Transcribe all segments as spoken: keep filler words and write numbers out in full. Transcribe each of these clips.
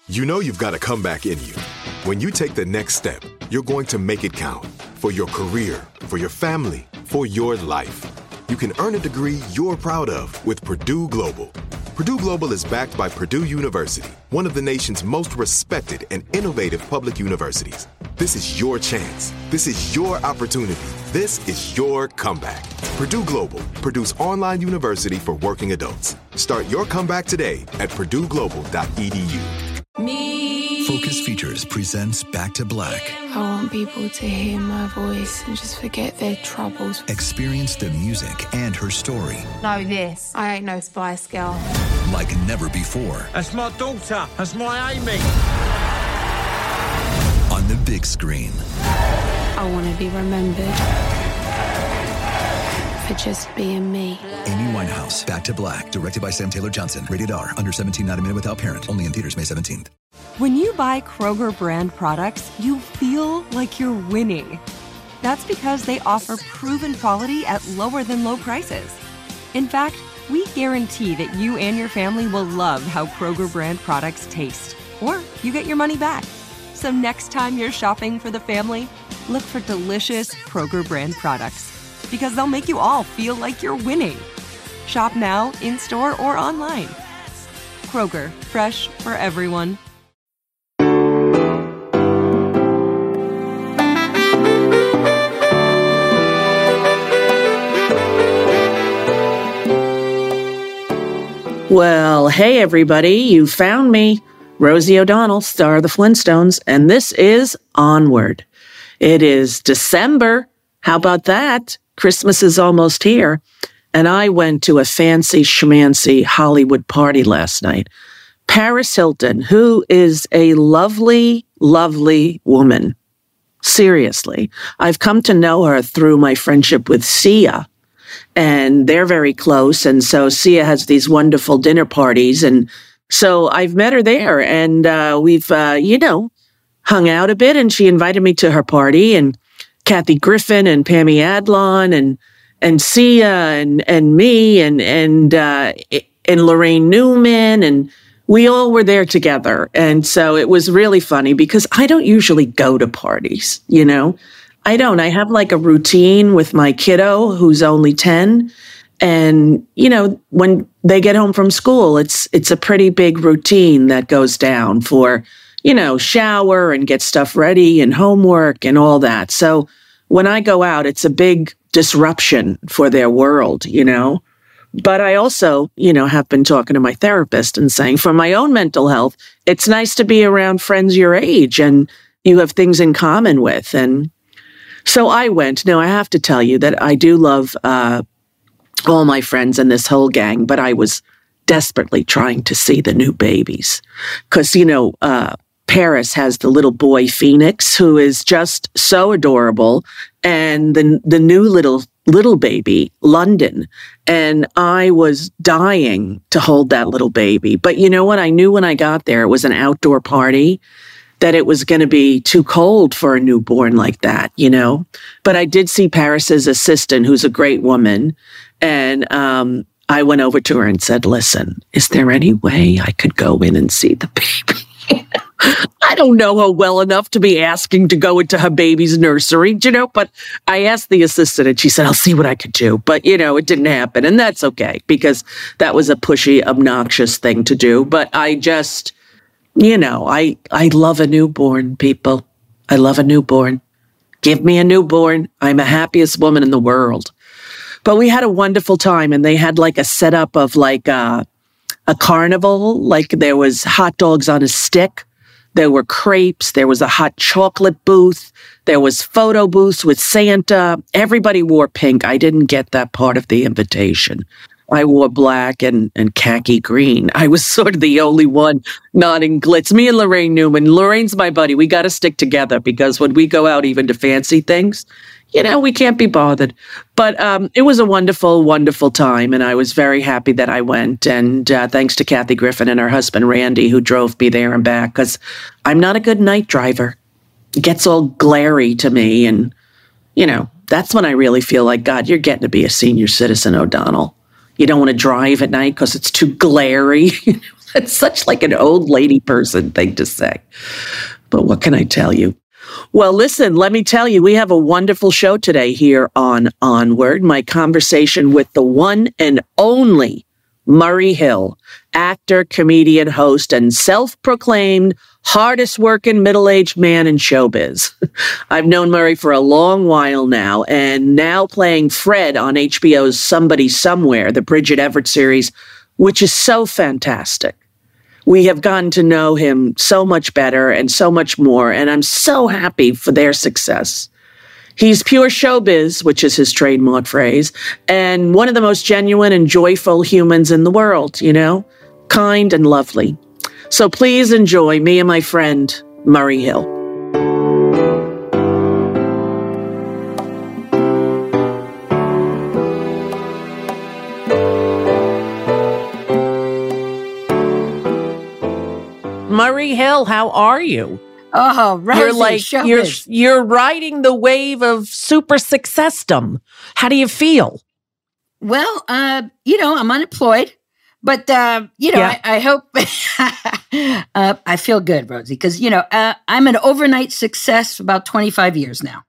You know you've got a comeback in you. When you take the next step, you're going to make it count. For your career, for your family, for your life. You can earn a degree you're proud of with Purdue Global. Purdue Global is backed by Purdue University, one of the nation's most respected and innovative public universities. This is your chance. This is your opportunity. This is your comeback. Purdue Global, Purdue's online university for working adults. Start your comeback today at purdue global dot e d u. Me. Focus Features presents Back to Black. I want people to hear my voice and just forget their troubles. Experience the music and her story. Know this. I ain't no Spice Girl. Like never before. That's my daughter. That's my Amy. On the big screen. I want to be remembered for just being me. Amy Winehouse, Back to Black, directed by Sam Taylor Johnson. Rated R, under seventeen, not a minute without parent. Only in theaters May seventeenth. When you buy Kroger brand products, you feel like you're winning. That's because they offer proven quality at lower than low prices. In fact, we guarantee that you and your family will love how Kroger brand products taste, or you get your money back. So next time you're shopping for the family, look for delicious Kroger brand products, because they'll make you all feel like you're winning. Shop now, in-store, or online. Kroger, fresh for everyone. Well, hey, everybody, you found me. Rosie O'Donnell, star of the Flintstones, and this is Onward. It is December. How about that? Christmas is almost here. And I went to a fancy schmancy Hollywood party last night. Paris Hilton, who is a lovely, lovely woman. Seriously. I've come to know her through my friendship with Sia. And they're very close. And so Sia has these wonderful dinner parties. And so I've met her there. And uh, we've, uh, you know, hung out a bit. And she invited me to her party. And Kathy Griffin and Pammy Adlon and and Sia and and me and and uh, and Lorraine Newman. And we all were there together. And so it was really funny because I don't usually go to parties, you know. I don't. I have like a routine with my kiddo who's only ten. And, you know, when they get home from school, it's it's a pretty big routine that goes down for, you know, shower and get stuff ready and homework and all that. So when I go out, it's a big disruption for their world, you know. But I also, you know, have been talking to my therapist and saying for my own mental health, it's nice to be around friends your age and you have things in common with. And so I went. Now, I have to tell you that I do love uh, all my friends and this whole gang, but I was desperately trying to see the new babies. Because, you know, uh, Paris has the little boy Phoenix, who is just so adorable, and the the new little little baby, London. And I was dying to hold that little baby. But you know what? I knew when I got there, it was an outdoor party, that it was going to be too cold for a newborn like that, you know? But I did see Paris's assistant, who's a great woman. And um, I went over to her and said, listen, is there any way I could go in and see the baby? I don't know her well enough to be asking to go into her baby's nursery, you know, but I asked the assistant and she said, I'll see what I could do. But, you know, it didn't happen. And that's okay because that was a pushy, obnoxious thing to do. But I just, you know, I, I love a newborn, people. I love a newborn. Give me a newborn. I'm the happiest woman in the world. But we had a wonderful time and they had like a setup of like a, a carnival. Like there was hot dogs on a stick. There were crepes. There was a hot chocolate booth. There was photo booths with Santa. Everybody wore pink. I didn't get that part of the invitation. I wore black and, and khaki green. I was sort of the only one not in glitz. Me and Lorraine Newman. Lorraine's my buddy. We got to stick together because when we go out even to fancy things, you know, we can't be bothered. But um, it was a wonderful, wonderful time. And I was very happy that I went. And uh, thanks to Kathy Griffin and her husband, Randy, who drove me there and back because I'm not a good night driver. It gets all glary to me. And, you know, that's when I really feel like, God, you're getting to be a senior citizen, O'Donnell. You don't want to drive at night because it's too glary. It's such like an old lady person thing to say. But what can I tell you? Well, listen, let me tell you, we have a wonderful show today here on Onward. My conversation with the one and only Murray Hill, actor, comedian, host, and self-proclaimed hardest working middle-aged man in showbiz. I've known Murray for a long while now, and now playing Fred on H B O's Somebody Somewhere, the Bridget Everett series, which is so fantastic. We have gotten to know him so much better and so much more, and I'm so happy for their success. He's pure showbiz, which is his trademark phrase, and one of the most genuine and joyful humans in the world, you know, kind and lovely. So please enjoy me and my friend, Murray Hill. Murray Hill, how are you? Oh, Rosie, you're like showbiz. you're you're riding the wave of super successdom. How do you feel? Well, uh, you know, I'm unemployed, but uh, you know, Yeah. I, I hope uh, I feel good, Rosie, because you know, uh, I'm an overnight success for about twenty-five years now.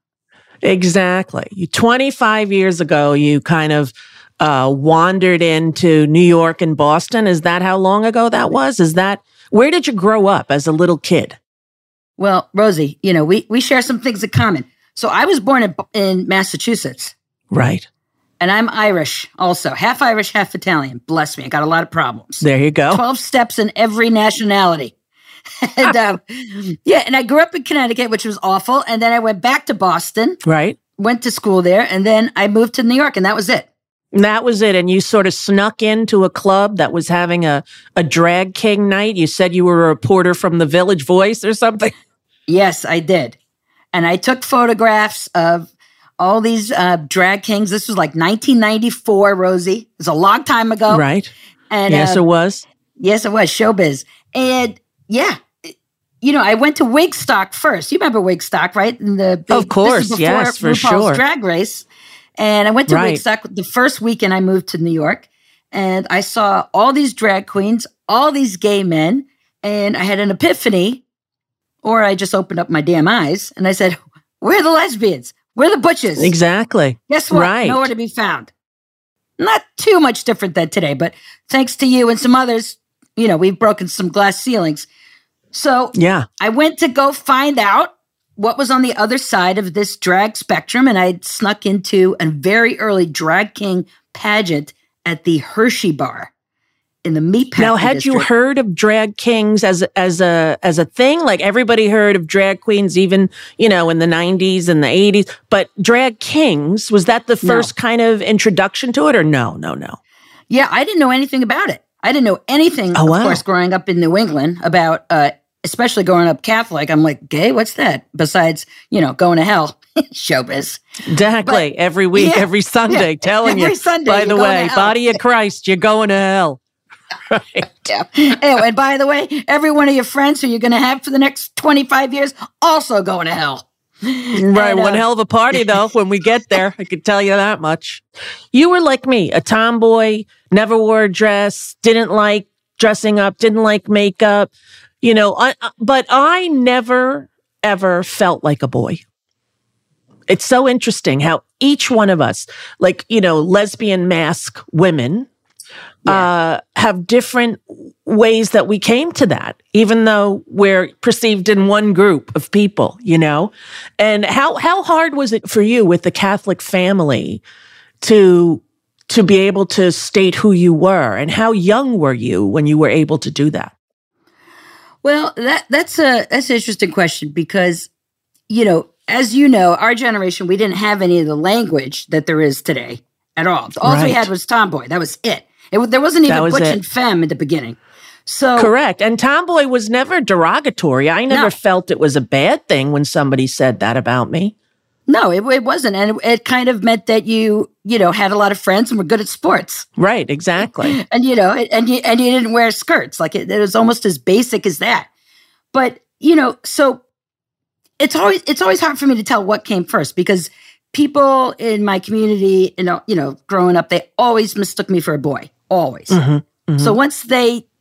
Exactly. You twenty-five years ago, you kind of uh, wandered into New York and Boston. Is that how long ago that was? Is that where did you grow up as a little kid? Well, Rosie, you know, we we share some things in common. So I was born in, in Massachusetts, Right. and I'm Irish also, half Irish, half Italian. Bless me, I got a lot of problems. There you go. twelve steps in every nationality. and um, yeah, and I grew up in Connecticut, which was awful. And then I went back to Boston, Right. went to school there, and then I moved to New York, and that was it. And that was it. And you sort of snuck into a club that was having a, a drag king night. You said you were a reporter from the Village Voice or something. Yes, I did. And I took photographs of all these uh, drag kings. This was like nineteen ninety-four, Rosie. It was a long time ago. Right. And Yes, uh, it was. Yes, it was showbiz. And yeah, you know, I went to Wigstock first. You remember Wigstock, right? In the big, Of course, this is before yes, for RuPaul's sure. Drag Race. And I went to Right. Wigstock the first weekend I moved to New York. And I saw all these drag queens, all these gay men. And I had an epiphany, or I just opened up my damn eyes. And I said, where are the lesbians? Where are the butches? Exactly. Guess what? Right. Nowhere to be found. Not too much different than today, but thanks to you and some others, you know, we've broken some glass ceilings. So Yeah. I went to go find out what was on the other side of this drag spectrum, and I snuck into a very early drag king pageant at the Hershey Bar in the Meatpacking Now, had district. you heard of drag kings as as a as a thing? Like everybody heard of drag queens, even you know in the nineties and the eighties. But drag kings, was that the first kind of introduction to it, or no, no, no? Yeah, I didn't know anything about it. I didn't know anything, Oh, of wow. course, growing up in New England about, uh, especially growing up Catholic. I'm like, gay? What's that? Besides, you know, going to hell. Showbiz. Exactly. But- every week, yeah, every Sunday, yeah, telling every you. Sunday by you're the going way, to hell. body of Christ, you're going to hell. Right. Yeah. Anyway, and by the way, every one of your friends who you're going to have for the next twenty-five years also going to hell. Right. And, uh, One hell of a party, though, when we get there. I can tell you that much. You were like me, a tomboy, never wore a dress, didn't like dressing up, didn't like makeup, you know, I, but I never, ever felt like a boy. It's so interesting how each one of us, like, you know, lesbian mask women, uh, have different ways that we came to that, even though we're perceived in one group of people, you know? And how, how hard was it for you with the Catholic family to, to be able to state who you were? And how young were you when you were able to do that? Well, that that's a that's an interesting question because, you know, as you know, our generation, we didn't have any of the language that there is today at all. All we Right. had was tomboy. That was it. It wa- there wasn't even That was butch it. and femme in the beginning. So Correct. And tomboy was never derogatory. I never No. felt it was a bad thing when somebody said that about me. no, it, it wasn't, and it, it kind of meant that you, you know, had a lot of friends and were good at sports, Right. Exactly. and you know, and you and you didn't wear skirts. Like it, it was almost as basic as that. But you know, so it's always it's always hard for me to tell what came first because people in my community, you know, you know, growing up, they always mistook me for a boy, always. Mhm, mhm. So once they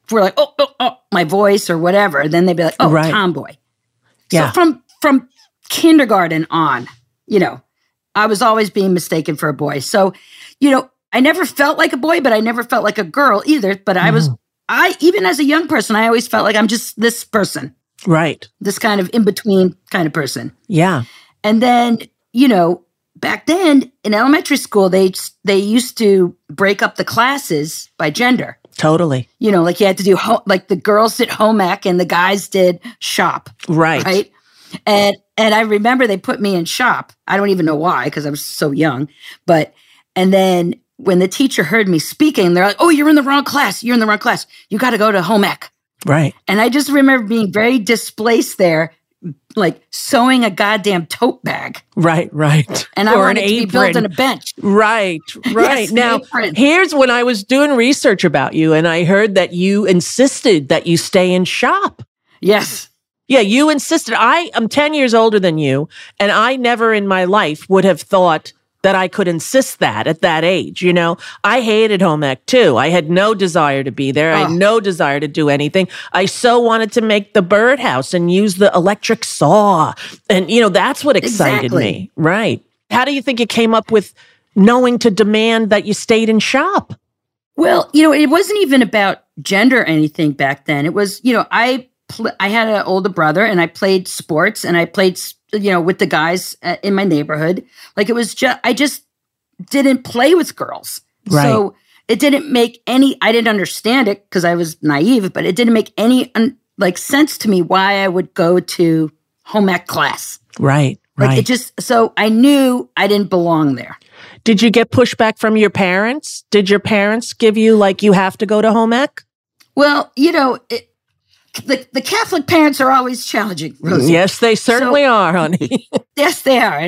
were like, oh, oh, oh, my voice or whatever. And then they'd be like, oh, Right. tomboy. Yeah. So from from kindergarten on, you know, I was always being mistaken for a boy. So, you know, I never felt like a boy, but I never felt like a girl either. But I was, I, even as a young person, I always felt like I'm just this person, Right. this kind of in between kind of person. Yeah. And then, you know, back then in elementary school, they they used to break up the classes by gender. Totally. You know, like you had to do, ho- like the girls did home ec and the guys did shop. Right. Right. And and I remember they put me in shop. I don't even know why, because I was so young. But, and then when the teacher heard me speaking, they're like, oh, you're in the wrong class. You're in the wrong class. You got to go to home ec. Right. And I just remember being very displaced there, like sewing a goddamn tote bag. Right, right. And I Or wanted an to be built apron. in a bench. Right, right. Yes, Now, apron. here's when I was doing research about you, and I heard that you insisted that you stay in shop. Yes. Yeah, you insisted. I am ten years older than you, and I never in my life would have thought that I could insist that at that age. You know, I hated home ec too. I had no desire to be there. I had Oh. no desire to do anything. I so wanted to make the birdhouse and use the electric saw. And, you know, that's what excited Exactly. me. Right. How do you think you came up with knowing to demand that you stayed in shop? Well, you know, it wasn't even about gender or anything back then. It was, you know, I pl- I had an older brother and I played sports and I played, you know, with the guys uh, in my neighborhood. Like it was just, I just didn't play with girls. Right. So it didn't make any, I didn't understand it because I was naive, but it didn't make any un, like sense to me why I would go to home ec class. Right, Like right. it just, so I knew I didn't belong there. Did you get pushback from your parents? Did your parents give you like, you have to go to home ec? Well, you know, it, the, the Catholic parents are always challenging, Rosie. Yes, they certainly are, honey. Yes, they are.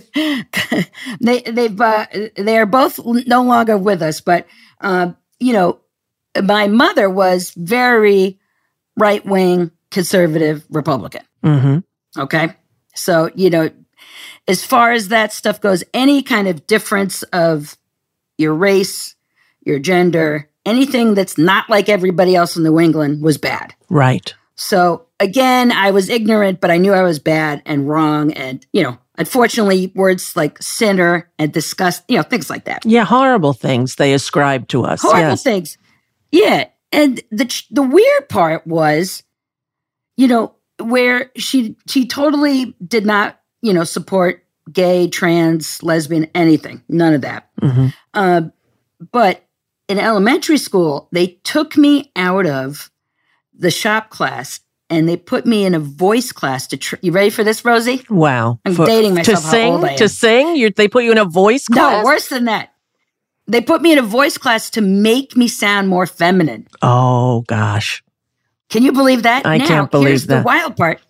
they they've uh, they are both no longer with us. But uh, you know, my mother was very right wing, conservative Republican. hmm Okay, so you know, as far as that stuff goes, any kind of difference of your race, your gender, anything that's not like everybody else in New England was bad. Right. So again, I was ignorant, but I knew I was bad and wrong. And, you know, unfortunately, words like sinner and disgust, you know, things like that. Yeah, horrible things they ascribe to us. Horrible yes. things. Yeah. And the the weird part was, you know, where she she totally did not, you know, support gay, trans, lesbian, anything. None of that. hmm Uh, but in elementary school, they took me out of the shop class and they put me in a voice class to, tr- you ready for this, Rosie? Wow. I'm dating myself, To how sing? old I am. To sing? You, they put you in a voice No, class? worse than that. They put me in a voice class to make me sound more feminine. Oh, gosh. Can you believe that? I now, can't believe here's that. the wild part.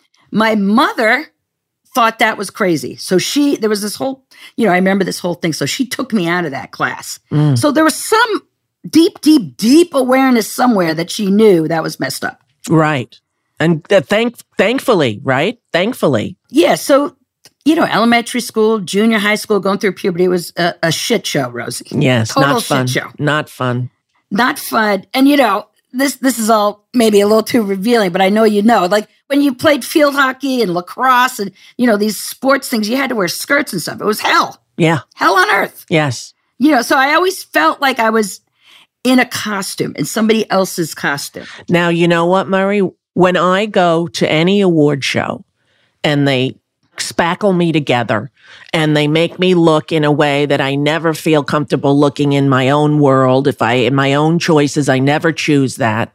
My mother thought that was crazy. So she, there was this whole, you know, I remember this whole thing. So she took me out of that class. Mm. So there was some deep, deep, deep awareness somewhere that she knew that was messed up. Right. And uh, thank, thankfully, right? Thankfully. Yeah. So, you know, elementary school, junior high school, going through puberty was a, a shit show, Rosie. Yes, Total not fun. shit show. Not fun. Not fun. And, you know, this this is all maybe a little too revealing, but I know you know. Like when you played field hockey and lacrosse and, you know, these sports things, you had to wear skirts and stuff. It was hell. Yeah. Hell on earth. Yes. You know, so I always felt like I was in a costume, in somebody else's costume. Now, you know what, Murray? When I go to any award show and they spackle me together and they make me look in a way that I never feel comfortable looking in my own world, if I, in my own choices, I never choose that.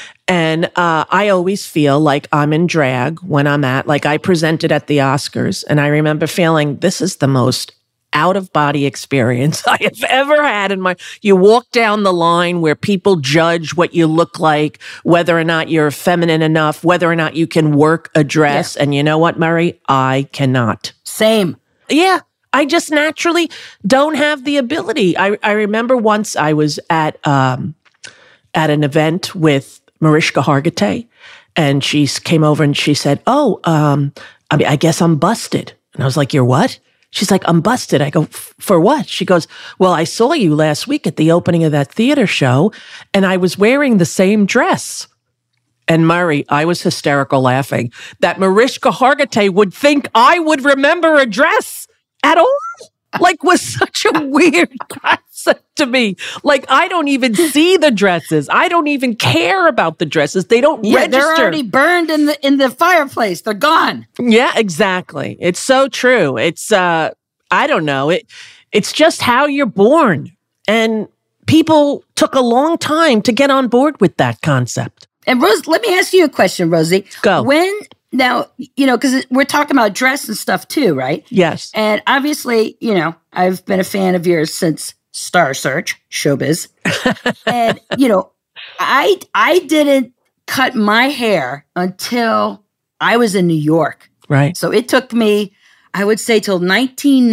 And uh, I always feel like I'm in drag when I'm at, like I presented at the Oscars. And I remember feeling this is the most out of body experience I have ever had in my, you walk down the line where people judge what you look like, whether or not you're feminine enough, whether or not you can work a dress. Yeah. And you know what, Murray? I cannot. Same. Yeah. I just naturally don't have the ability. I, I remember once I was at, um, at an event with Mariska Hargitay and she came over and she said, oh, um, I mean, I guess I'm busted. And I was like, you're what? She's like, I'm busted. I go, for what? She goes, well, I saw you last week at the opening of that theater show, and I was wearing the same dress. And Murray, I was hysterical laughing that Mariska Hargitay would think I would remember a dress at all. Like, was such a weird concept to me. Like, I don't even see the dresses. I don't even care about the dresses. They don't yeah, register. They're already burned in the in the fireplace. They're gone. Yeah, exactly. It's so true. It's uh, I don't know. It it's just how you're born, and people took a long time to get on board with that concept. And Rose, let me ask you a question, Rosie. Go. When Now, you know, because we're talking about dress and stuff too, right? Yes. And obviously, you know, I've been a fan of yours since Star Search, Showbiz. And, you know, I I didn't cut my hair until I was in New York. Right. So it took me, I would say, till nineteen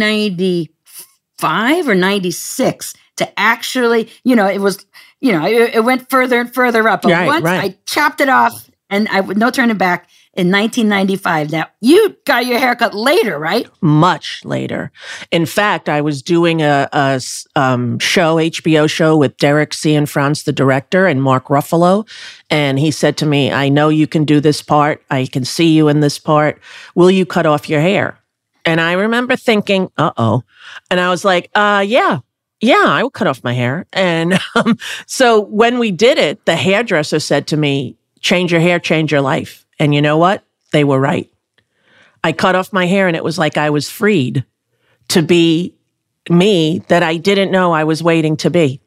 ninety-five or ninety-six to actually, you know, it was, you know, it, it went further and further up. But right, once right. I chopped it off and I would no turning back in nineteen ninety-five. Now, you got your haircut later, right? Much later. In fact, I was doing a, a um, show, H B O show with Derek Cianfrance, the director, and Mark Ruffalo. And he said to me, I know you can do this part. I can see you in this part. Will you cut off your hair? And I remember thinking, uh-oh. And I was like, uh, yeah. Yeah, I will cut off my hair. And um, so when we did it, the hairdresser said to me, change your hair, change your life. And you know what? They were right. I cut off my hair and it was like I was freed to be me that I didn't know I was waiting to be.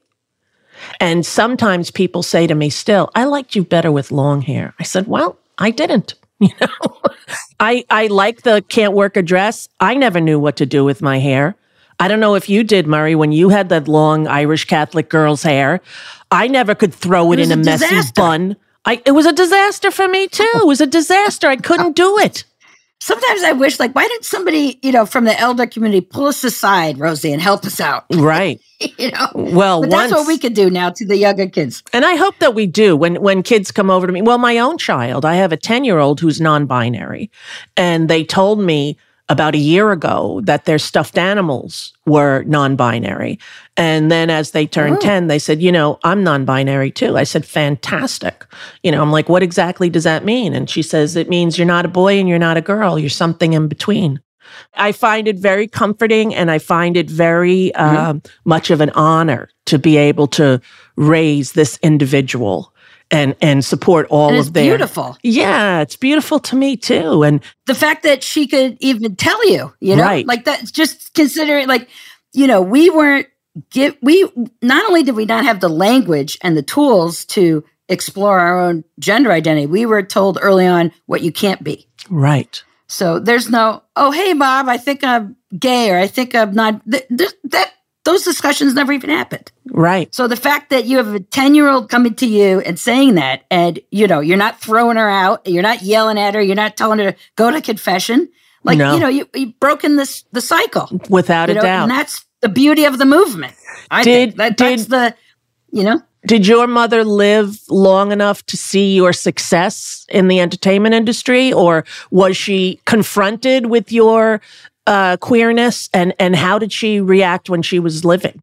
And sometimes people say to me still, I liked you better with long hair. I said, well, I didn't. You know, I, I like the can't work a dress. I never knew what to do with my hair. I don't know if you did, Murray, when you had that long Irish Catholic girl's hair. I never could throw it, it in a, a messy bun. I, it was a disaster for me, too. It was a disaster. I couldn't do it. Sometimes I wish, like, why didn't somebody, you know, from the elder community pull us aside, Rosie, and help us out? Right. you know? Well, but once, that's what we could do now to the younger kids. And I hope that we do when, when kids come over to me. Well, my own child, I have a ten-year-old who's non-binary. And they told me about a year ago that their stuffed animals were non-binary. And then as they turned oh. ten, they said, you know, I'm non-binary too. I said, fantastic. You know, I'm like, what exactly does that mean? And she says, it means you're not a boy and you're not a girl. You're something in between. I find it very comforting, and I find it very uh, mm-hmm. much of an honor to be able to raise this individual and and support all and it's of their. Beautiful. Yeah, it's beautiful to me too. And the fact that she could even tell you, you know, right. like that, just considering, like, you know, we weren't give we not only did we not have the language and the tools to explore our own gender identity, we were told early on what you can't be. Right. So there's no, oh, hey, Bob, I think I'm gay, or I think I'm not. Th- th- that those discussions never even happened. Right. So the fact that you have a ten-year-old coming to you and saying that, and, you know, you're not throwing her out, you're not yelling at her, you're not telling her to go to confession. Like, no. you know, you, you've broken this the cycle. Without you a know? doubt. And that's the beauty of the movement. I did, think that, did, that's the, you know. Did your mother live long enough to see your success in the entertainment industry, or was she confronted with your uh, queerness, and, and how did she react when she was living?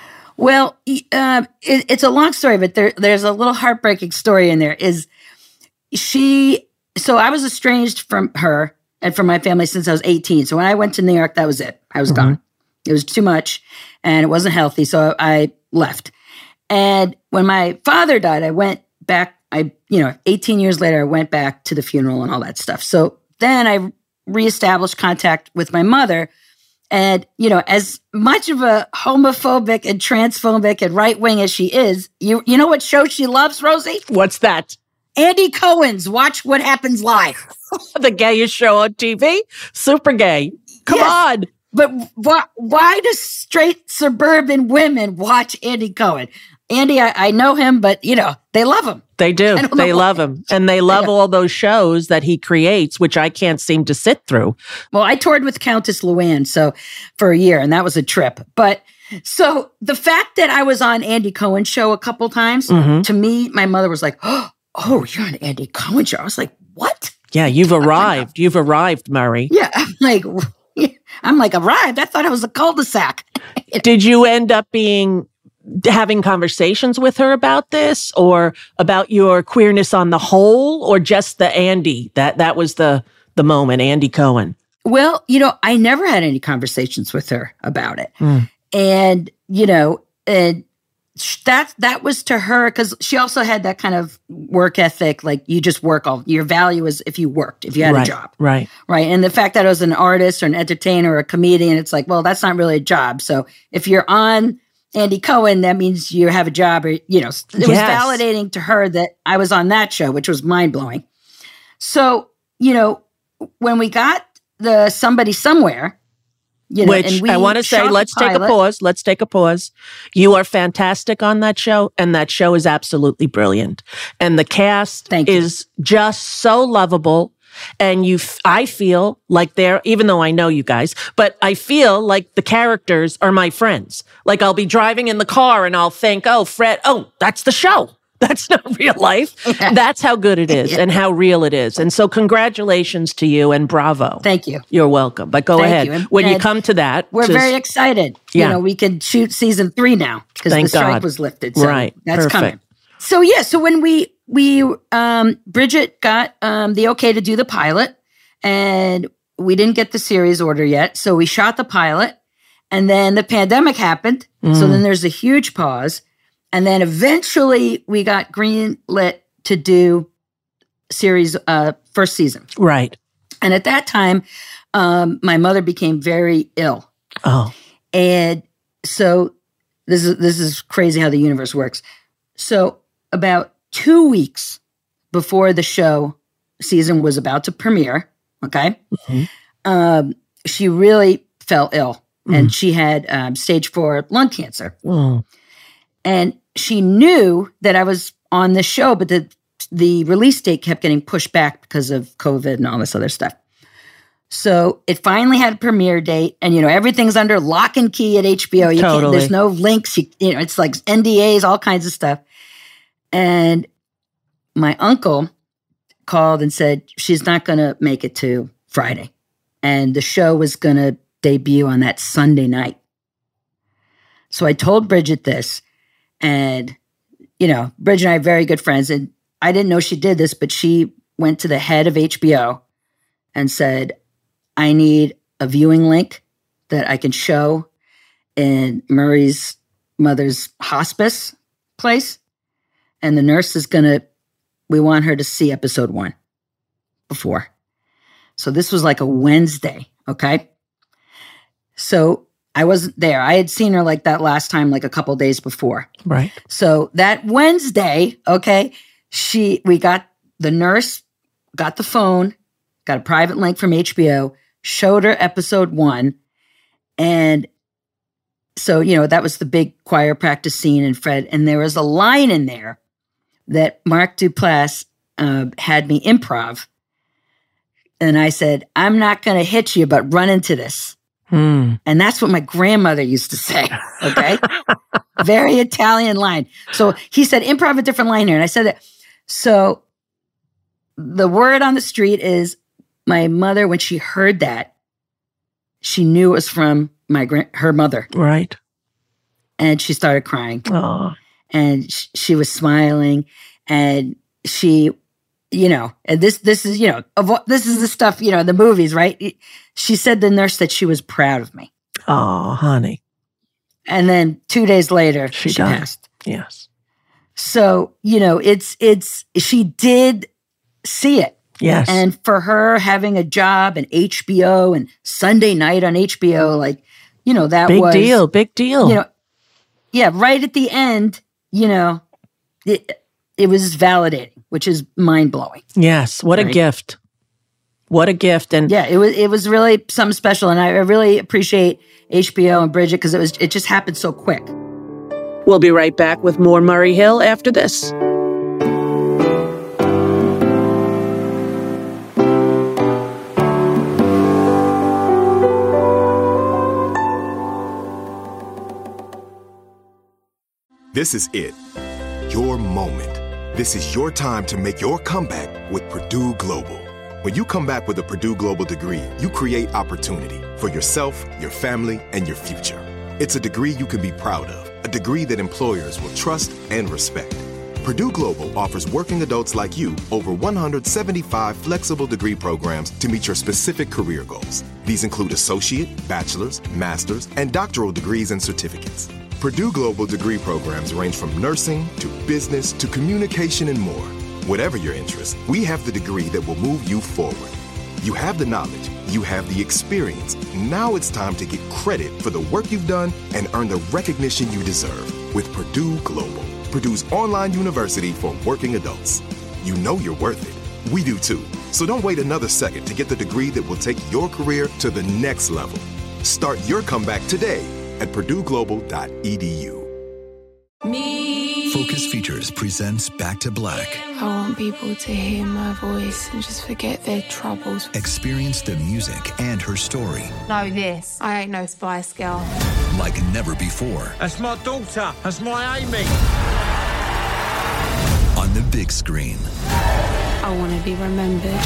Well, uh, it, it's a long story, but there, there's a little heartbreaking story in there. Is she, so I was estranged from her and from my family since I was eighteen. So when I went to New York, that was it. I was mm-hmm. gone. It was too much and it wasn't healthy. So I left. And when my father died, I went back, I, you know, eighteen years later, I went back to the funeral and all that stuff. So then I reestablished contact with my mother. And, you know, as much of a homophobic and transphobic and right-wing as she is, you you know what show she loves, Rosie? What's that? Andy Cohen's Watch What Happens Live. The gayest show on T V? Super gay. Come yes. on. But why, why do straight suburban women watch Andy Cohen? Andy, I, I know him, but, you know, they love him. They do. They love him. And they love all those shows that he creates, which I can't seem to sit through. Well, I toured with Countess Luann so for a year, and that was a trip. But so the fact that I was on Andy Cohen's show a couple times, mm-hmm. to me, my mother was like, oh, you're on Andy Cohen's show. I was like, what? Yeah, you've arrived. You've arrived, Murray. Yeah, I'm like... I'm like, arrived? I thought it was a cul-de-sac. Did you end up being having conversations with her about this, or about your queerness on the whole, or just the Andy? That that was the the moment, Andy Cohen. Well, you know, I never had any conversations with her about it. Mm. And, you know, and that that was to her, because she also had that kind of work ethic, like you just work all, your value is if you worked, if you had right, a job. Right. Right. And the fact that I was an artist or an entertainer or a comedian, it's like, well, that's not really a job. So if you're on Andy Cohen, that means you have a job, or, you know, it yes. was validating to her that I was on that show, which was mind blowing. So, you know, when we got the Somebody Somewhere, you know, which and we I want to say, let's take a pause. Let's take a pause. You are fantastic on that show, and that show is absolutely brilliant. And the cast Thank you. is just so lovable. And you, f- I feel like they're, even though I know you guys, but I feel like the characters are my friends. Like I'll be driving in the car and I'll think, oh, Fred, oh, that's the show. That's not real life. Yeah. That's how good it is Yeah. and how real it is. And so congratulations to you and bravo. Thank you. You're welcome. But go Thank ahead. you. And- when you and come to that. We're just- very excited. Yeah. You know, we could shoot season three now because the Thank strike God. was lifted. So Right. that's Perfect. coming. So yeah, so when we we um Bridget got um the okay to do the pilot, and we didn't get the series order yet. So we shot the pilot, and then the pandemic happened. Mm. So then there's a huge pause. And then eventually we got greenlit to do series uh first season. Right. And at that time, um, my mother became very ill. Oh. And so this is this is crazy how the universe works. So about two weeks before the show season was about to premiere, okay, Mm-hmm. um, she really fell ill, Mm. and she had um, stage four lung cancer. Mm. And she knew that I was on the show, but the the release date kept getting pushed back because of COVID and all this other stuff. So it finally had a premiere date, and you know everything's under lock and key at H B O. You Totally. can't, there's no links. You, you know, it's like N D As, all kinds of stuff. And my uncle called and said she's not going to make it to Friday, and the show was going to debut on that Sunday night. So I told Bridget this, and you know, Bridget and I are very good friends, and I didn't know she did this, but she went to the head of H B O and said, I need a viewing link that I can show in Murray's mother's hospice place. And the nurse is going to, we want her to see episode one before. So this was like a Wednesday, okay? So I wasn't there. I had seen her like that last time, like a couple days before. Right. So that Wednesday, okay, she, we got the nurse, got the phone, got a private link from H B O, showed her episode one. And so, you know, that was the big choir practice scene in Fred. And there was a line in there that Mark Duplass uh, had me improv. And I said, I'm not going to hit you, but run into this. Hmm. And that's what my grandmother used to say. Okay. Very Italian line. So he said, improv a different line here. And I said that. So the word on the street is my mother, when she heard that, she knew it was from my grand, her mother. Right. And she started crying. Oh. And sh- she was smiling, and she, you know, and this, this is, you know, of what, this is the stuff, you know, the movies, right? She said to the nurse that she was proud of me. Oh, honey. And then two days later, She she, died. passed. Yes. So, you know, it's, it's, she did see it. Yes. And for her having a job and H B O and Sunday night on H B O, like, you know, that big was, deal. Big deal. you know, yeah, right at the end, you know, it, it was validating, which is mind blowing. Yes. What a Right. gift. What a gift. And Yeah, it was, it was really something special. And I really appreciate H B O and Bridget because it was, it just happened so quick. we'll be right back with more Murray Hill after this. This is it. Your moment. This is your time to make your comeback with Purdue Global. When you come back with a Purdue Global degree, you create opportunity for yourself, your family, and your future. It's a degree you can be proud of, a degree that employers will trust and respect. Purdue Global offers working adults like you over one hundred seventy-five flexible degree programs to meet your specific career goals. These include associate, bachelor's, master's, and doctoral degrees and certificates. Purdue Global degree programs range from nursing to business to communication and more. Whatever your interest, we have the degree that will move you forward. You have the knowledge, you have the experience. Now it's time to get credit for the work you've done and earn the recognition you deserve with Purdue Global, Purdue's online university for working adults. You know you're worth it. We do too. So don't wait another second to get the degree that will take your career to the next level. Start your comeback today at purdue global dot e d u. Me. Focus Features presents Back to Black. I want people to hear my voice and just forget their troubles. Experience the music and her story. Know this. I ain't no Spice Girl. Like never before. That's my daughter. That's my Amy. On the big screen. I want to be remembered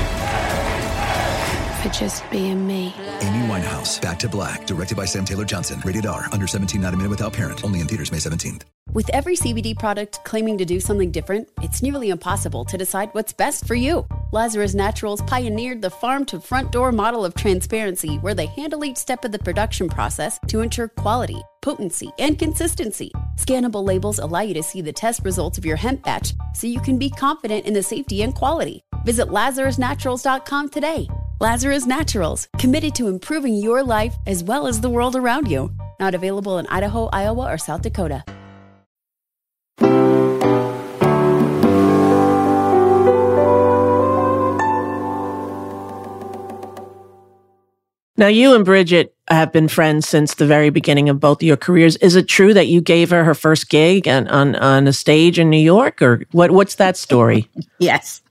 for just being me. Amy Winehouse, Back to Black, directed by Sam Taylor Johnson. Rated R, under seventeen, not a minute without parent. Only in theaters May seventeenth. With every C B D product claiming to do something different, it's nearly impossible to decide what's best for you. Lazarus Naturals pioneered the farm-to-front-door model of transparency, where they handle each step of the production process to ensure quality, potency, and consistency. Scannable labels allow you to see the test results of your hemp batch, so you can be confident in the safety and quality. Visit lazarus naturals dot com today. Lazarus Naturals, committed to improving your life as well as the world around you. Not available in Idaho, Iowa, or South Dakota. Now, you and Bridget have been friends since the very beginning of both of your careers. Is it true that you gave her her first gig on, on, on a stage in New York, or what? What's that story? Yes.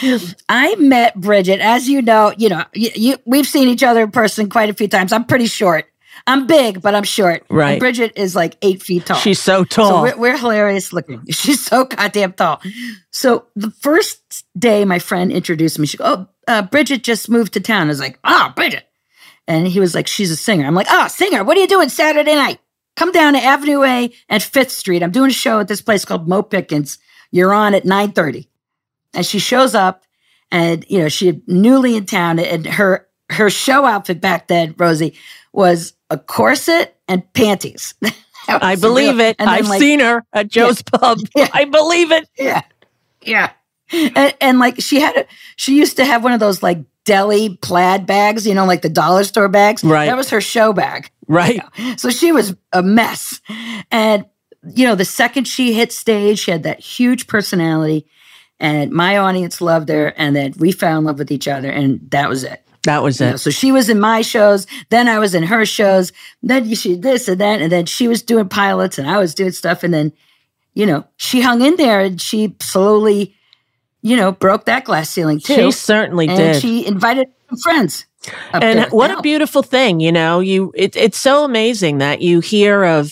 I met Bridget, as you know, you know, you, you, we've seen each other in person quite a few times. I'm pretty short. I'm big, but I'm short. Right. And Bridget is like eight feet tall. She's so tall. So we're, we're hilarious looking. She's so goddamn tall. So the first day my friend introduced me, she goes, oh, uh, Bridget just moved to town. I was like, oh, Bridget. And he was like, she's a singer. I'm like, oh, singer. What are you doing Saturday night? Come down to Avenue A and Fifth Street. I'm doing a show at this place called Mo Pickens. You're on at nine thirty. And she shows up, and, you know, she newly in town, and her her show outfit back then, Rosie, was a corset and panties. I believe real, it. I've like, seen her at Joe's yeah, Pub. Yeah, I believe it. Yeah. Yeah. And, and like she had a, she used to have one of those like deli plaid bags, you know, like the dollar store bags. Right. That was her show bag. Right. You know? So she was a mess. And, you know, the second she hit stage, she had that huge personality. And my audience loved her, and then we fell in love with each other, and that was it. That was you it. know, so she was in my shows, then I was in her shows, then she did this and that, and then she was doing pilots, and I was doing stuff, and then, you know, she hung in there, and she slowly, you know, broke that glass ceiling too. She certainly and did. And she invited some friends. And what a beautiful thing, you know. You, it, it's so amazing that you hear of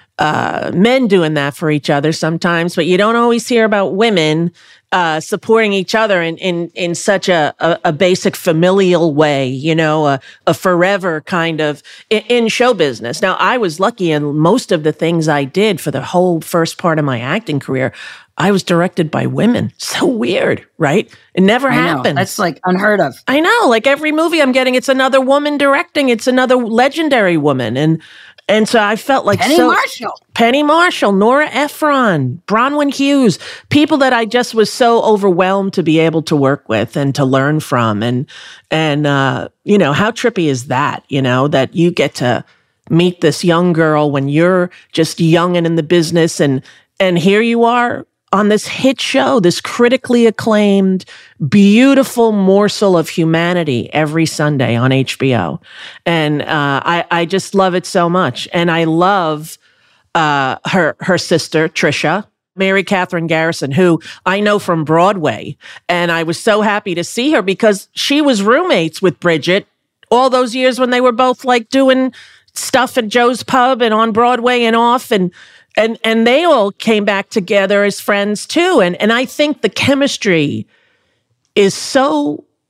uh, men doing that for each other sometimes, but you don't always hear about women Uh, supporting each other in in in such a a, a basic familial way, you know, a, a forever kind of in, in show business. Now, I was lucky in most of the things I did for the whole first part of my acting career. I was directed by women. So weird, right? It never I happened. Know. That's like unheard of. I know. Like every movie I'm getting, it's another woman directing. It's another legendary woman, and. And so I felt like Penny so, Marshall, Penny Marshall, Nora Ephron, Bronwyn Hughes, people that I just was so overwhelmed to be able to work with and to learn from. And, and, uh, you know, how trippy is that, you know, that you get to meet this young girl when you're just young and in the business. And, and here you are on this hit show, this critically acclaimed, beautiful morsel of humanity every Sunday on H B O. And uh, I, I just love it so much. And I love uh, her her sister, Trisha, Mary Catherine Garrison, who I know from Broadway. And I was so happy to see her because she was roommates with Bridget all those years when they were both like doing stuff at Joe's Pub and on Broadway and off. And And and they all came back together as friends too. And and I think the chemistry is so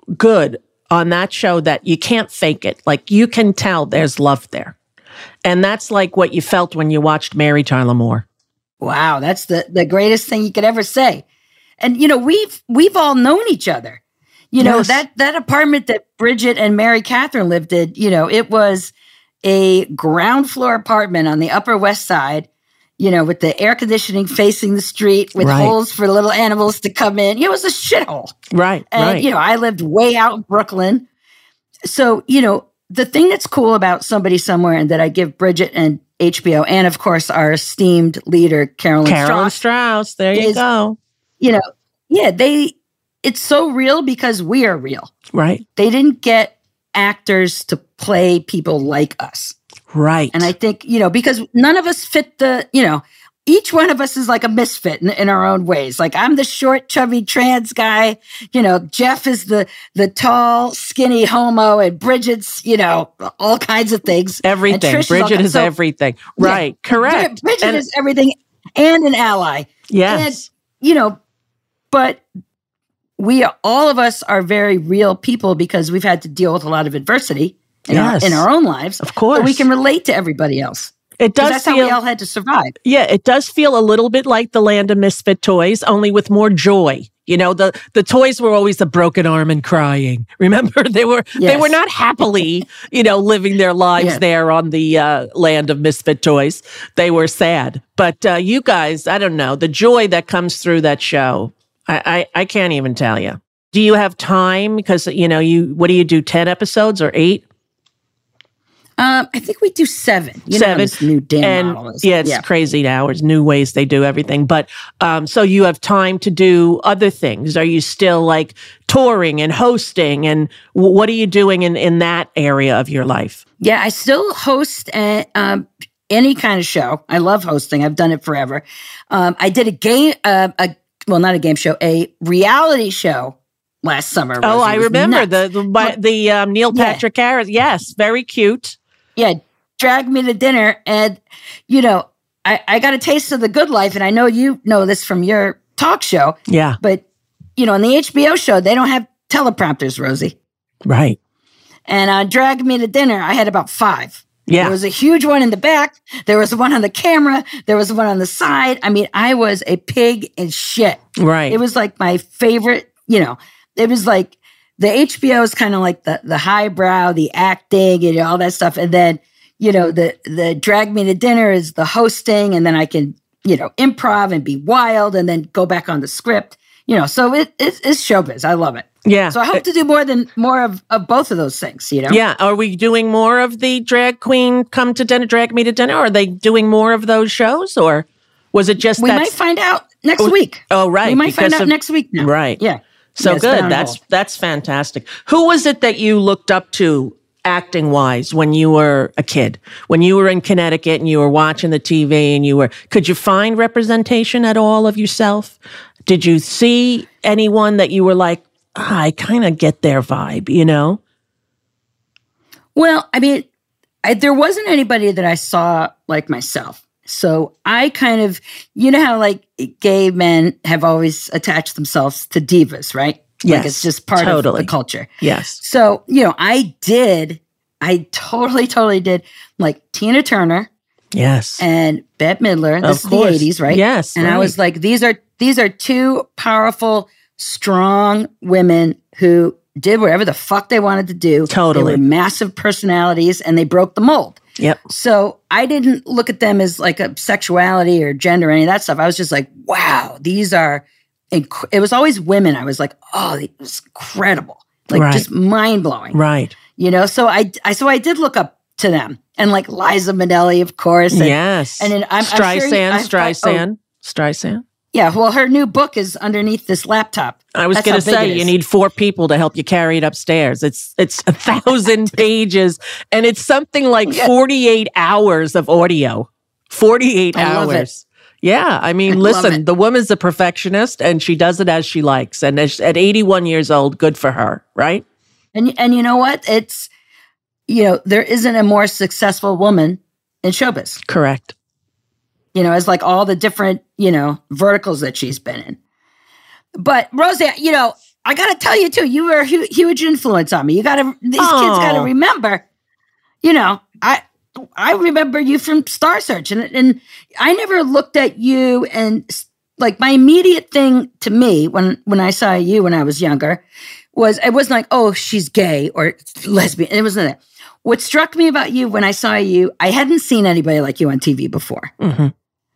good on that show that you can't fake it. Like, you can tell there's love there. And that's like what you felt when you watched Mary Tyler Moore. Wow, that's the, the greatest thing you could ever say. And, you know, we've we've all known each other. You know, Yes. that, that apartment that Bridget and Mary Catherine lived in, you know, it was a ground floor apartment on the Upper West Side, you know, with the air conditioning facing the street with Right. holes for little animals to come in. It was a shithole. Right, And, right. you know, I lived way out in Brooklyn. So, you know, the thing that's cool about Somebody Somewhere, and that I give Bridget and H B O, and of course our esteemed leader, Carolyn, Carolyn Strauss, Strauss, there you is- go. you know, yeah, they, it's so real because we are real. Right, They didn't get actors to play people like us. right. And I think, you know, because none of us fit the, you know, each one of us is like a misfit in, in our own ways. Like, I'm the short, chubby trans guy. You know, Jeff is the the tall, skinny homo, and Bridget's, you know, all kinds of things. And Everything. Trish is all Bridget kinds- is so- everything. Yeah. Right, correct. Bridget And- is everything and an ally. yes. You know, but we, all of us are very real people because we've had to deal with a lot of adversity in, Yes. our, in our own lives. Of course. So we can relate to everybody else. It 'Cause does that's feel how we all had to survive. Yeah, it does feel a little bit like the land of misfit toys, only with more joy. You know, the the toys were always a broken arm and crying. Remember, they were they Yes. were not happily, you know, living their lives Yeah. there on the uh, land of misfit toys. They were sad. But uh, you guys, I don't know, the joy that comes through that show, I, I I can't even tell you. Do you have time? Because, you know, you what do you do? Ten episodes or eight? Um, I think we do seven. You know how Seven. this new damn And model is. yeah, it's crazy now. It's new ways they do everything. But um, so you have time to do other things. Are you still like touring and hosting? And w- what are you doing in, in that area of your life? Yeah, I still host a, um, any kind of show. I love hosting. I've done it forever. Um, I did a game, uh, a well, not a game show, a reality show last summer. Oh, Rosie. I It was remember nuts. the the, by- the um, Neil Yeah. Patrick Harris. Yes, very cute. Yeah, dragged me to dinner, and you know, I, I got a taste of the good life, and I know you know this from your talk show. Yeah, But you know, on the H B O show, they don't have teleprompters, Rosie. right. And uh, dragged me to dinner. I had about five. Yeah. There was a huge one in the back. There was one on the camera. There was one on the side. I mean, I was a pig in shit. Right. It was like my favorite, you know, it was like the H B O is kind of like the, the highbrow, the acting and all that stuff. And then, you know, the, the drag me to dinner is the hosting. And then I can, you know, improv and be wild and then go back on the script, you know, so it, it it's showbiz. I love it. Yeah. So I hope to do more than more of, of both of those things, you know? Yeah. Are we doing more of the drag queen come to dinner, drag me to dinner? Are they doing more of those shows, or was it just We that? might find out next Oh, week. oh, right, We might find because out of- next week now. Right. Yeah. So Yeah, it's been good. on That's hold. that's fantastic. Who was it that you looked up to acting wise when you were a kid? When you were in Connecticut and you were watching the T V and you were, could you find representation at all of yourself? Did you see anyone that you were like, ah, I kind of get their vibe, you know? Well, I mean, I, there wasn't anybody that I saw like myself. So I kind of, you know how like gay men have always attached themselves to divas, right? Yes, Like it's just part totally. of the culture. Yes. So, you know, I did, I totally, totally did like Tina Turner Yes. and Bette Midler. Of This is the course. eighties, right? Yes, And I right. was like, these are these are two powerful, strong women who did whatever the fuck they wanted to do. Totally. They were massive personalities and they broke the mold. Yep. So I didn't look at them as like a sexuality or gender or any of that stuff. I was just like, wow, these are, inc- it was always women. I was like, oh, it was incredible. Like Right. just mind blowing. Right. You know, so I, I, so I did look up to them and like Liza Minnelli, of course. And, yes. And then I'm, I'm sure Streisand, you- I- I- Streisand, Streisand. Yeah, well, her new book is underneath this laptop. I was That's going how to big say it you is. need four people to help you carry it upstairs. It's it's a thousand pages, and it's something like Yeah. forty-eight hours of audio. Forty-eight I love it. hours. Yeah, I mean, I love listen, it. the woman's a perfectionist, and she does it as she likes. And as, at eighty-one years old, good for her, right? And and you know what? It's, you know, there isn't a more successful woman in showbiz. Correct. You know, as like all the different, you know, verticals that she's been in. But Rosie, you know, I got to tell you too, you were a hu- huge influence on me. You got to, these Oh. kids got to remember, you know, I, I remember you from Star Search, and, and I never looked at you and like my immediate thing to me when, when I saw you when I was younger was, it wasn't like, oh, she's gay or lesbian. It wasn't that. What struck me about you when I saw you, I hadn't seen anybody like you on T V before. Mm-hmm.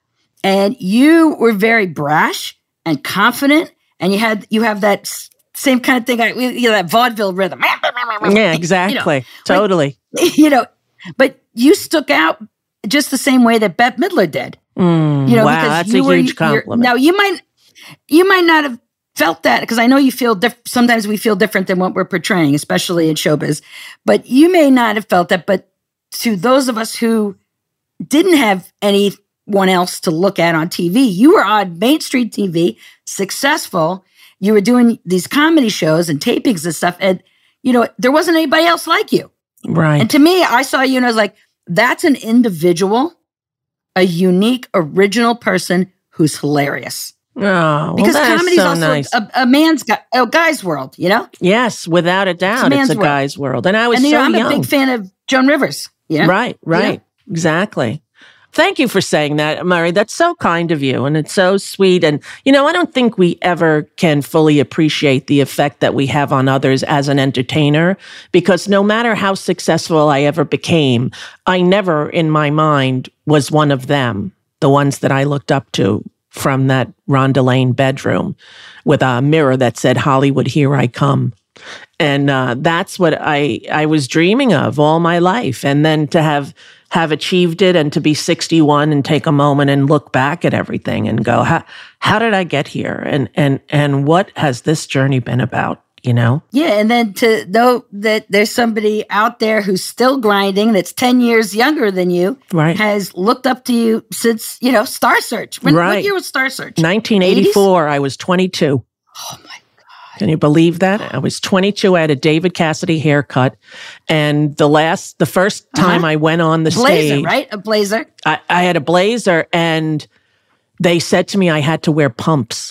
And you were very brash and confident, and you had, you have that s- same kind of thing, I, you know, that vaudeville rhythm. Yeah, exactly. You know, Totally. Like, you know, but you stuck out just the same way that Bette Midler did. Mm, You know, wow, because that's you a were, huge you're- compliment. Now you might, you might not have felt that because I know you feel diff- sometimes we feel different than what we're portraying, especially in showbiz. But you may not have felt that. But to those of us who didn't have anyone else to look at on T V, you were on Main Street T V, successful. You were doing these comedy shows and tapings and stuff, and you know there wasn't anybody else like you. Right. And to me, I saw you and I was like, that's an individual, a unique, original person who's hilarious. Oh, well, Because that is comedy's so also nice. a, a man's guy, a guy's world, you know? Yes, without a doubt, it's, man's a world. guy's world. And I was And you so know, I'm young. a big fan of Joan Rivers. Yeah. Right, right. Exactly. Thank you for saying that, Murray. That's so kind of you. And it's so sweet. And, you know, I don't think we ever can fully appreciate the effect that we have on others as an entertainer, because no matter how successful I ever became, I never in my mind was one of them, the ones that I looked up to from that Rhonda Lane bedroom with a mirror that said, Hollywood, here I come. And uh, that's what I, I was dreaming of all my life. And then to have have achieved it and to be sixty-one and take a moment and look back at everything and go, how, how did I get here? And, and, and what has this journey been about, you know? Yeah. And then to know that there's somebody out there who's still grinding, that's ten years younger than you, Right. has looked up to you since, you know, Star Search. When, Right. What year was Star Search? nineteen eighty-four, I was twenty-two. Oh my God. Can you believe that? I was twenty-two. I had a David Cassidy haircut. And the last, the first time Uh-huh. I went on the Blazer, stage, right? A blazer. I, I had a blazer and they said to me I had to wear pumps.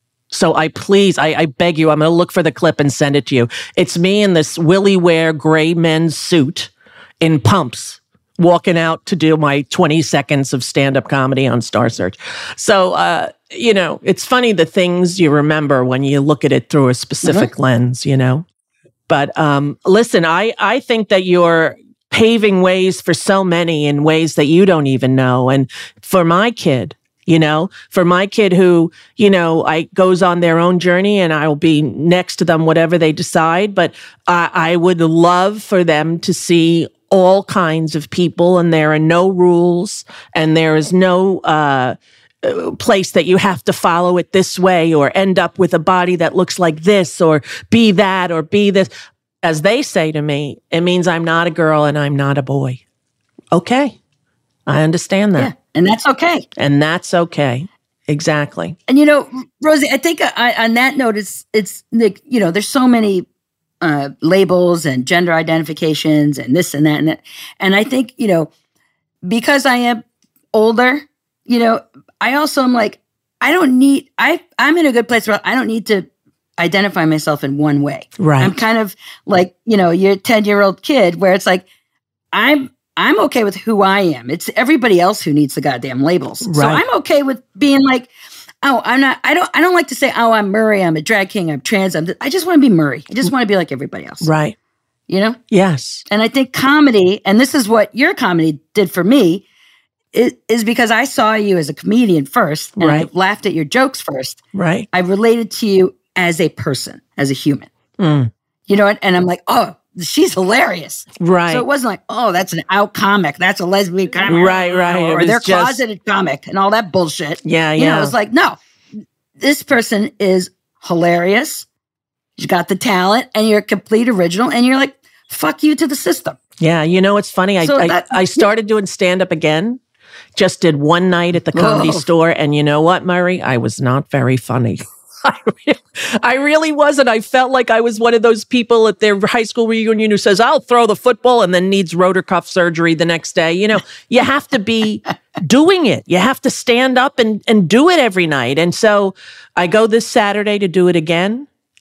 So I please, I, I beg you, I'm going to look for the clip and send it to you. It's me in this Willie Ware gray men's suit in pumps, walking out to do my twenty seconds of stand-up comedy on Star Search. So, uh, you know, it's funny the things you remember when you look at it through a specific Mm-hmm. lens, you know. But um, listen, I, I think that you're paving ways for so many in ways that you don't even know. And for my kid, you know, for my kid who, you know, I goes on their own journey and I will be next to them, whatever they decide. But I, I would love for them to see all kinds of people, and there are no rules, and there is no uh, place that you have to follow it this way or end up with a body that looks like this or be that or be this. As they say to me, it means I'm not a girl and I'm not a boy. Okay. I understand that. Yeah. And that's okay. And that's okay. Exactly. And, you know, Rosie, I think I, on that note, it's, it's like, you know, there's so many uh, labels and gender identifications and this and that and that. And I think, you know, because I am older, you know, I also am like, I don't need, I, I'm in a good place where I don't need to identify myself in one way. Right. I'm kind of like, you know, your ten year old kid where it's like, I'm, I'm okay with who I am. It's everybody else who needs the goddamn labels. So Right. I'm okay with being like, oh, I'm not, I don't, I don't like to say, oh, I'm Murray, I'm a drag king, I'm trans. I'm, I just want to be Murray. I just want to be like everybody else. Right. You know? Yes. And I think comedy, and this is what your comedy did for me, is, is because I saw you as a comedian first, and Right. I laughed at your jokes first. Right. I related to you as a person, as a human. Mm. You know what? And I'm like, oh, she's hilarious. Right. So it wasn't like, oh, that's an out comic. That's a lesbian comic. Right, right. It Or was they're just- closeted comic and all that bullshit. Yeah, You yeah. know, it's like, no, this person is hilarious. She's got the talent and you're a complete original. And you're like, fuck you to the system. Yeah, you know, it's funny. I So I, that- I started doing stand-up again. Just did one night at the Comedy Whoa. Store. And you know what, Murray? I was not very funny. I really, I really wasn't. I felt like I was one of those people at their high school reunion who says, I'll throw the football and then needs rotor cuff surgery the next day. You know, you have to be doing it. You have to stand up and, and do it every night. And so I go this Saturday to do it again.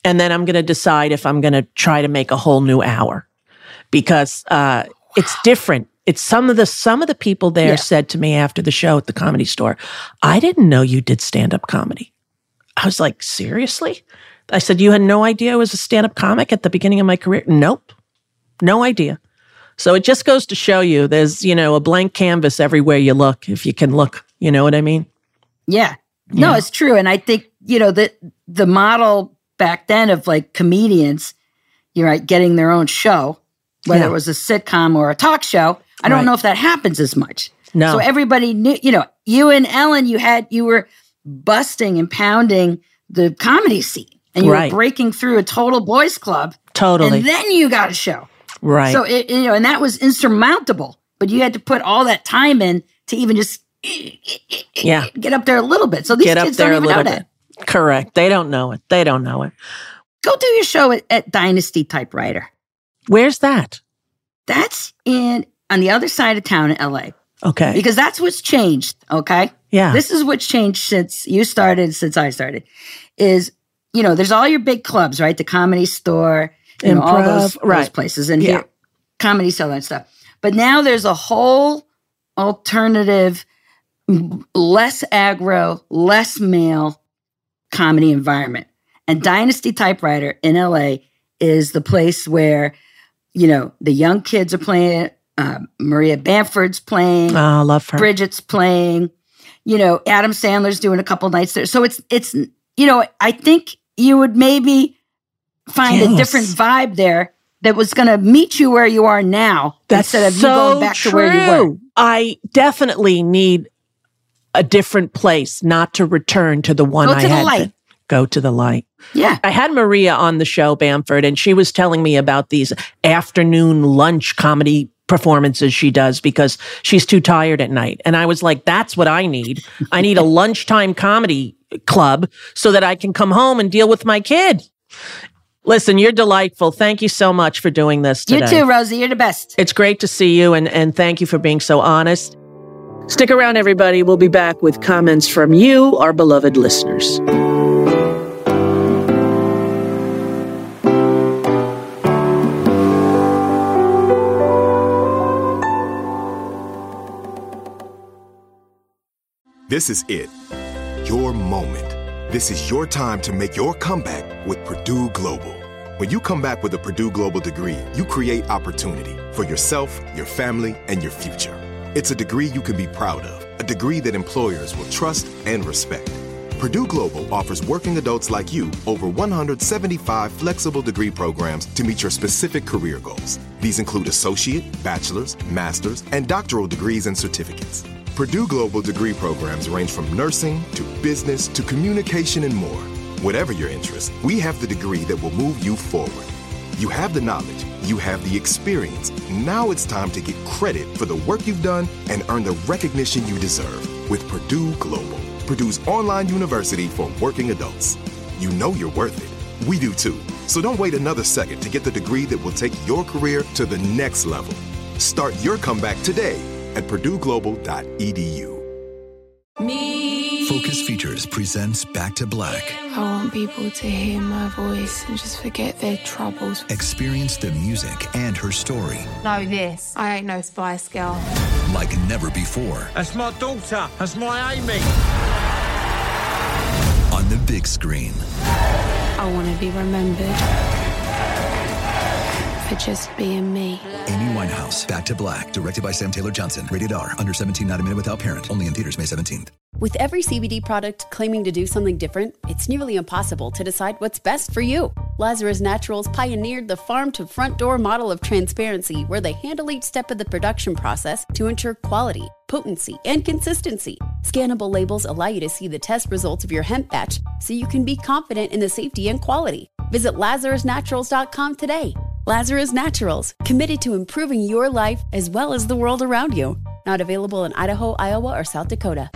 And then I'm going to decide if I'm going to try to make a whole new hour because uh, wow. it's different. It's some of the some of the people there yeah. said to me after the show at the Comedy Store, I didn't know you did stand-up comedy. I was like, seriously? I said, you had no idea I was a stand-up comic at the beginning of my career? Nope. No idea. So it just goes to show you there's, you know, a blank canvas everywhere you look, if you can look. You know what I mean? Yeah. No, yeah. It's true. And I think, you know, the, the model back then of like comedians, you're right, getting their own show, whether yeah. it was a sitcom or a talk show, I don't right. know if that happens as much. No. So everybody knew, you know, you and Ellen, you had, you were busting and pounding the comedy scene and you right. were breaking through a total boys club. Totally. And then you got a show. Right. So, it, you know, and that was insurmountable, but you had to put all that time in to even just yeah. get up there a little bit. So these get kids up there don't even a little know bit. that. Correct. They don't know it. They don't know it. Go do your show at, at Dynasty Typewriter. Where's that? That's in on the other side of town in L A. Okay. Because that's what's changed, okay? Yeah. This is what's changed since you started, since I started, is, you know, there's all your big clubs, right? The Comedy Store, you Improv, know, all those, right. those places. And yeah. here, Comedy Cellar and stuff. But now there's a whole alternative, less aggro, less male comedy environment. And Dynasty Typewriter in L A is the place where, you know, the young kids are playing. Uh, Maria Bamford's playing. Oh, I love her. Bridget's playing. You know, Adam Sandler's doing a couple nights there. So it's, it's you know, I think you would maybe find yes. a different vibe there that was going to meet you where you are now That's instead of so you going back true. to where you were. I definitely need a different place, not to return to the one Go to I the had. light. Been. Go to the light. Yeah. I had Maria on the show, Bamford, and she was telling me about these afternoon lunch comedy performances she does because she's too tired at night. And I was like, that's what I need. I need a lunchtime comedy club so that I can come home and deal with my kid. Listen, you're delightful. Thank you so much for doing this today. You too, Rosie. You're the best. It's great to see you, and, and thank you for being so honest. Stick around, everybody. We'll be back with comments from you, our beloved listeners. This is it. Your moment. This is your time to make your comeback with Purdue Global. When you come back with a Purdue Global degree, you create opportunity for yourself, your family, and your future. It's a degree you can be proud of, a degree that employers will trust and respect. Purdue Global offers working adults like you over one hundred seventy-five flexible degree programs to meet your specific career goals. These include associate, bachelor's, master's, and doctoral degrees and certificates. Purdue Global degree programs range from nursing to business to communication and more. Whatever your interest, we have the degree that will move you forward. You have the knowledge, you have the experience. Now it's time to get credit for the work you've done and earn the recognition you deserve with Purdue Global, Purdue's online university for working adults. You know you're worth it. We do too. So don't wait another second to get the degree that will take your career to the next level. Start your comeback today at purdue global dot e d u. Me. Focus Features presents Back to Black. I want people to hear my voice and just forget their troubles. Experience the music and her story. Know this. I ain't no Spice Girl. Like never before. That's my daughter. That's my Amy. On the big screen. I want to be remembered for just being me. Amy Winehouse, Back to Black, directed by Sam Taylor Johnson. Rated R, under seventeen, not a minute without parent. Only in theaters May seventeenth. With every C B D product claiming to do something different, it's nearly impossible to decide what's best for you. Lazarus Naturals pioneered the farm-to-front-door model of transparency, where they handle each step of the production process to ensure quality, potency, and consistency. Scannable labels allow you to see the test results of your hemp batch, so you can be confident in the safety and quality. Visit lazarus naturals dot com today. Lazarus Naturals, committed to improving your life as well as the world around you. Not available in Idaho, Iowa, or South Dakota.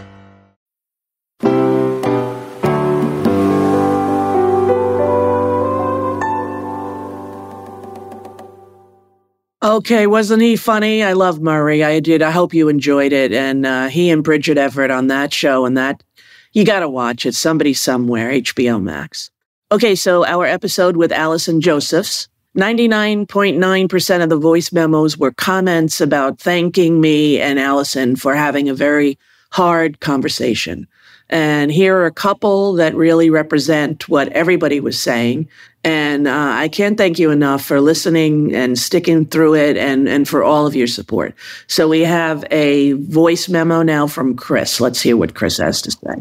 Okay, wasn't he funny? I love Murray. I did. I hope you enjoyed it. And uh, he and Bridget Everett on that show, and that, you got to watch it. Somebody Somewhere, H B O Max. Okay, so our episode with Allison Josephs, ninety-nine point nine percent of the voice memos were comments about thanking me and Allison for having a very hard conversation. And here are a couple that really represent what everybody was saying. And uh, I can't thank you enough for listening and sticking through it and, and for all of your support. So we have a voice memo now from Chris. Let's hear what Chris has to say.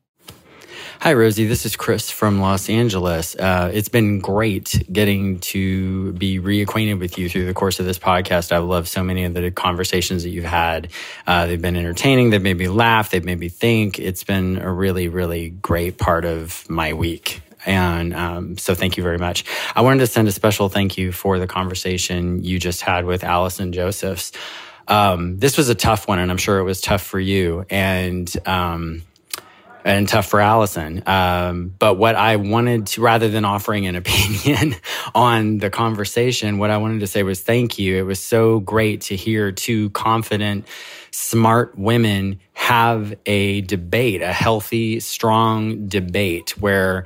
Hi, Rosie. This is Chris from Los Angeles. Uh, it's been great getting to be reacquainted with you through the course of this podcast. I've loved so many of the conversations that you've had. Uh, they've been entertaining. They've made me laugh. They've made me think. It's been a really, really great part of my week. And um, so thank you very much. I wanted to send a special thank you for the conversation you just had with Allison Josephs. Um, this was a tough one, and I'm sure it was tough for you. And... Um, And tough for Allison. Um, but what I wanted to, rather than offering an opinion on the conversation, what I wanted to say was thank you. It was so great to hear two confident, smart women have a debate, a healthy, strong debate where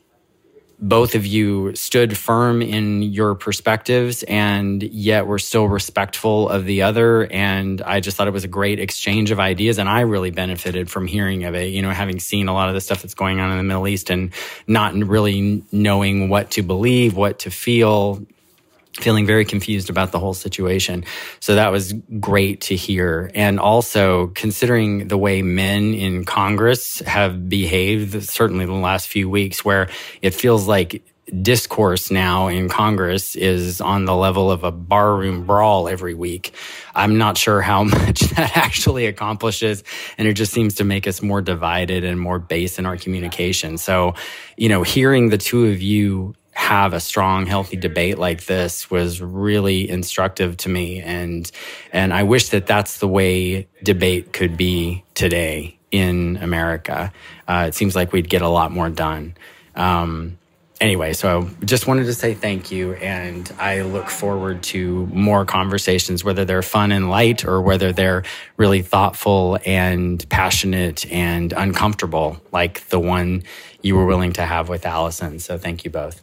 both of you stood firm in your perspectives and yet were still respectful of the other. And I just thought it was a great exchange of ideas. And I really benefited from hearing of it, you know, having seen a lot of the stuff that's going on in the Middle East and not really knowing what to believe, what to feel, feeling very confused about the whole situation. So that was great to hear. And also considering the way men in Congress have behaved, certainly the last few weeks, where it feels like discourse now in Congress is on the level of a barroom brawl every week. I'm not sure how much that actually accomplishes, and it just seems to make us more divided and more base in our communication. So, you know, hearing the two of you have a strong, healthy debate like this was really instructive to me. And, and I wish that that's the way debate could be today in America. Uh, it seems like we'd get a lot more done. Um, anyway, so I just wanted to say thank you. And I look forward to more conversations, whether they're fun and light or whether they're really thoughtful and passionate and uncomfortable, like the one you were willing to have with Allison. So thank you both.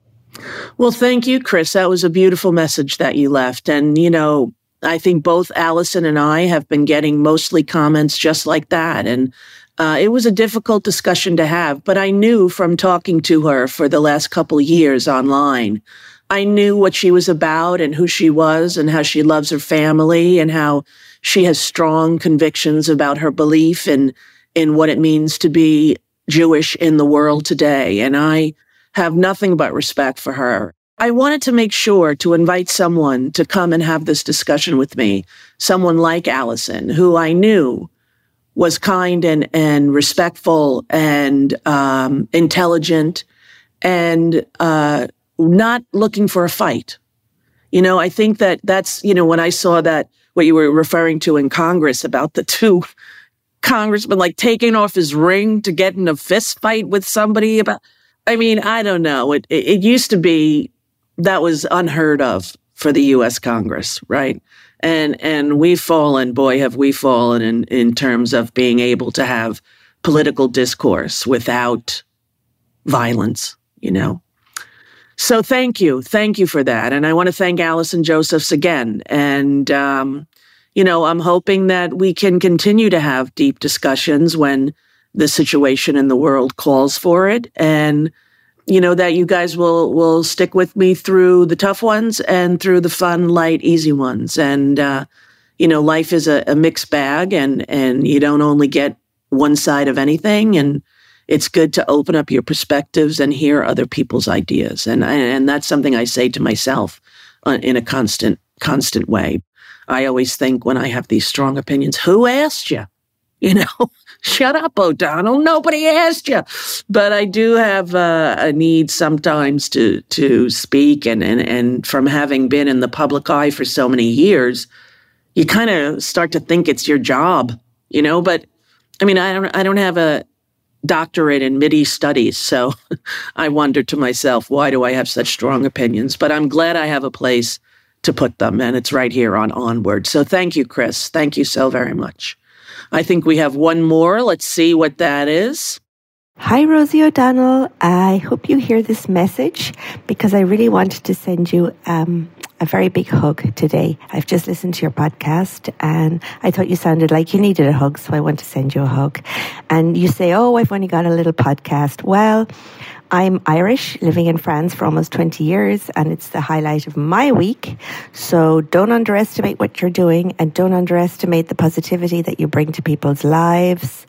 Well, thank you, Chris. That was a beautiful message that you left. And, you know, I think both Allison and I have been getting mostly comments just like that. And uh, it was a difficult discussion to have. But I knew from talking to her for the last couple of years online, I knew what she was about and who she was and how she loves her family and how she has strong convictions about her belief in, in what it means to be Jewish in the world today. And I have nothing but respect for her. I wanted to make sure to invite someone to come and have this discussion with me, someone like Allison, who I knew was kind and, and respectful and um, intelligent and uh, not looking for a fight. You know, I think that that's, you know, when I saw that, what you were referring to in Congress about the two congressmen, like taking off his ring to get in a fist fight with somebody about, I mean, I don't know. It, it used to be that was unheard of for the U S Congress, right? And and we've fallen, boy, have we fallen in, in terms of being able to have political discourse without violence, you know? So thank you. Thank you for that. And I want to thank Allison Josephs again. And, um, you know, I'm hoping that we can continue to have deep discussions when the situation in the world calls for it. And, you know, that you guys will, will stick with me through the tough ones and through the fun, light, easy ones. And, uh, you know, life is a, a mixed bag and, and you don't only get one side of anything. And it's good to open up your perspectives and hear other people's ideas. And, and that's something I say to myself uh, in a constant, constant way. I always think when I have these strong opinions, who asked you? You know, shut up, O'Donnell. Nobody asked you. But I do have uh, a need sometimes to to speak. And, and, and from having been in the public eye for so many years, you kind of start to think it's your job, you know. But I mean, I don't, I don't have a doctorate in Mideast studies. So I wonder to myself, why do I have such strong opinions? But I'm glad I have a place to put them. And it's right here on Onward. So thank you, Chris. Thank you so very much. I think we have one more. Let's see what that is. Hi, Rosie O'Donnell. I hope you hear this message because I really wanted to send you um, a very big hug today. I've just listened to your podcast and I thought you sounded like you needed a hug, so I want to send you a hug. And you say, oh, I've only got a little podcast. Well, I'm Irish, living in France for almost twenty years, and it's the highlight of my week. So don't underestimate what you're doing and don't underestimate the positivity that you bring to people's lives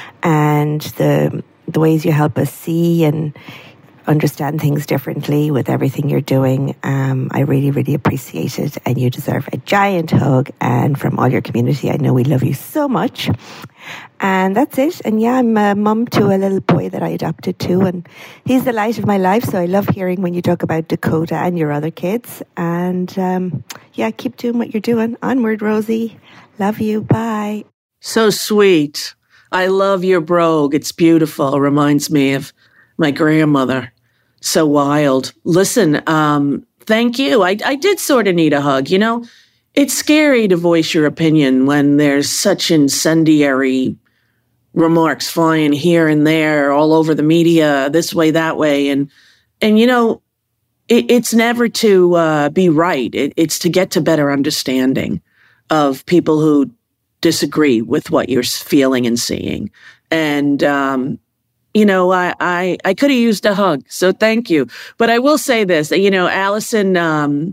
and the the ways you help us see and understand things differently with everything you're doing. Um, I really, really appreciate it. And you deserve a giant hug. And from all your community, I know we love you so much. And that's it. And yeah, I'm a mum to a little boy that I adopted too. And he's the light of my life. So I love hearing when you talk about Dakota and your other kids. And um, yeah, keep doing what you're doing. Onward, Rosie. Love you. Bye. So sweet. I love your brogue. It's beautiful. It reminds me of my grandmother. So wild. Listen, um, thank you. I, I did sort of need a hug. You know, it's scary to voice your opinion when there's such incendiary remarks flying here and there, all over the media, this way, that way. And, and you know, it, it's never to uh, be right. It, it's to get to better understanding of people who disagree with what you're feeling and seeing. And, um, you know, I, I, I could have used a hug. So thank you. But I will say this, you know, Allison, um,